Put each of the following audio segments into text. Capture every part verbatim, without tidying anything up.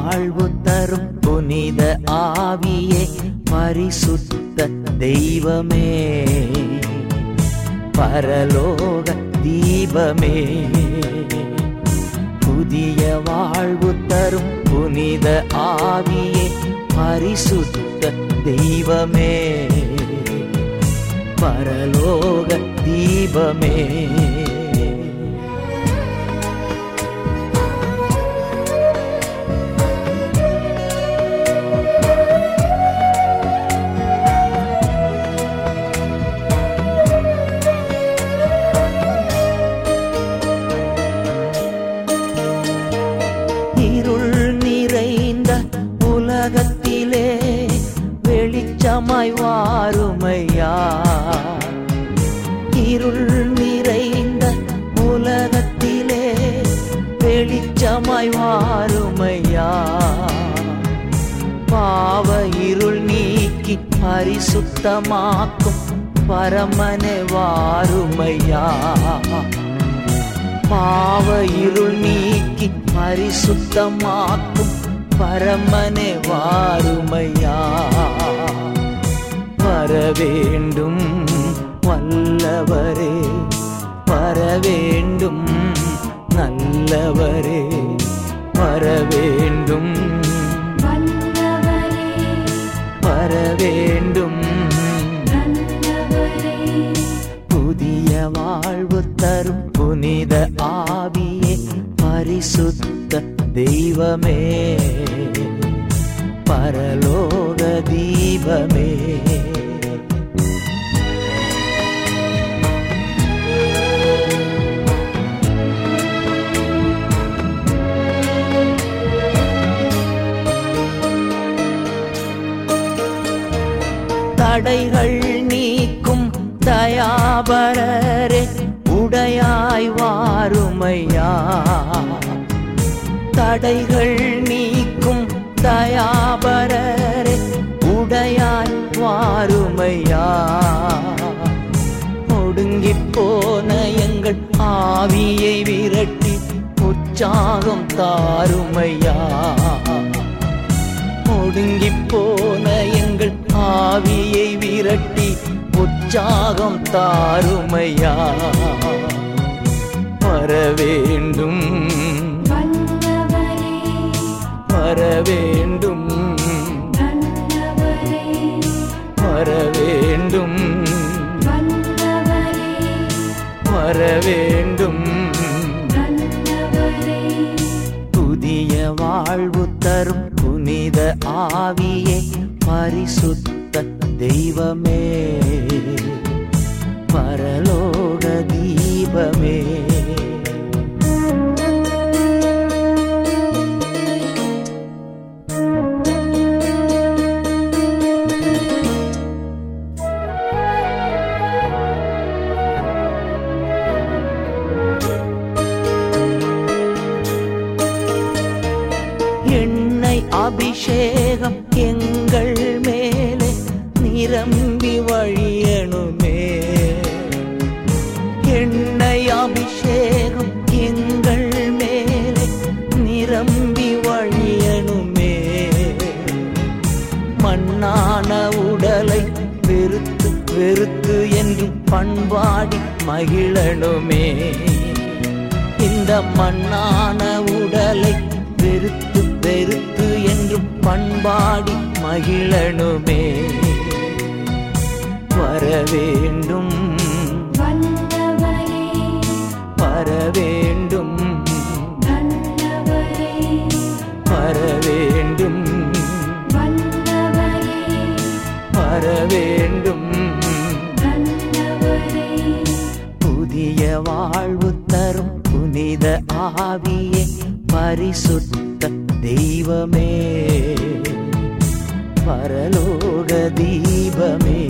வாழ்வு தரும் புனித ஆவியே, பரிசுத்த தெய்வமே, பரலோக தீபமே. புதிய வாழ்வு தரும் புனித ஆவியே, பரிசுத்த தெய்வமே, பரலோக தீபமே. இருள் நிறைந்த உலகத்திலே வெளிச்சமாய் வாருமையா, இருள் நிறைந்த உலகத்திலே வெளிச்சமாய் வாருமையா. பாவ இருள் நீக்கி பரிசுத்தமாக்கும் பரமனே வாருமையா. பாவ இருள் நீக்கி பரிசுத்தமாக்கும் பரமனே வாருமையா. வரவேண்டும் வல்லவரே, வரவேண்டும் நல்லவரே, வரவேண்டும் வரவேண்டும். புதிய வாழ்வு தரும் புனித ஆவியே, பரிசுத்த தெய்வமே, பரலோக தீபமே. தடைகள் நீக்கும் தயாபரரே, உடையாய் வாருமையா. தடைகள் நீக்கும் தயாபரரே, உடையாய் வாருமையா. ஒடுங்கி போன எங்கள் ஆவியை விரட்டி உற்சாகம் தாருமையா. ஒடுங்கி போன எங்கள் ஆவியை விரட்டி உற்சாகம் தாருமையா. வரவேண்டும் வரவேண்டும் வரவேண்டும் வரவேண்டும். புதிய வாழ்வு தரும் புனித ஆவியே, பரிசுத்த தெய்வமே, பரலோக தீபமே. எண்ணெய் அபிஷேகம் எங்கள் மேலே நிரம்பி வழியணுமே. எண்ணெய் அபிஷேகம் எங்கள் மேலே நிரம்பி வழியணுமே. மண்ணான உடலை வெறுத்து வெறுத்து என்று பண்பாடி மகிழணுமே. இந்த மண்ணான உடலை வெறுத்து வெறுத்து என்று பண்பாடி மகிழணுமே. வரவேண்டும் வரவேண்டும் வரவேண்டும் வரவேண்டும். புதிய வாழ்வு தரும் புனித ஆவியே, பரிசுத்த தெய்வமே, பரலோக தீபமே.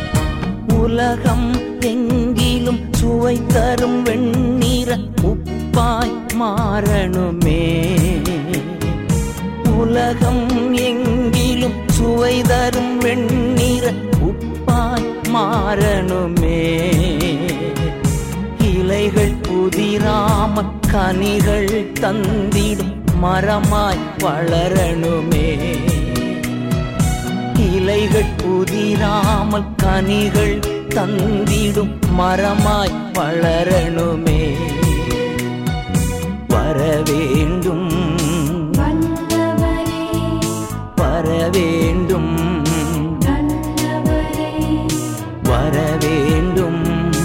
உலகம் எங்கிலும் சுவை தரும் வெண்ணிற உப்பு உப்பாய் மாறணுமே. உலகம் எங்கிலும் சுவை தரும் வெண்ணிற உப்பாய் மாறணுமே. இலைகள் புதிராம கனிகள் தந்திடும் மரமாய் வளரணுமே. இலைகள் புதிராமல் கனிகள் தந்திடும் மரமாய் வளரணுமே. வரவேண்டும் வரவேண்டும் வரவேண்டும்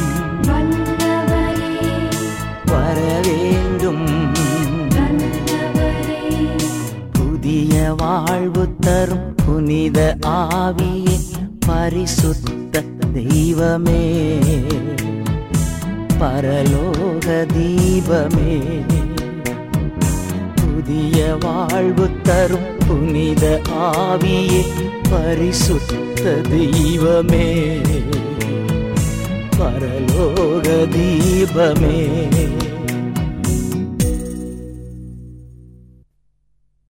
வரவேண்டும். புதிய வாழ்வு தரும் புனித ஆவியே பரிசுத்த தெய்வமே, பரலோக தீபமே. புதிய வாழ்வு தரும் புனித ஆவியே பரிசுத்த தெய்வமே, பரலோக தீபமே.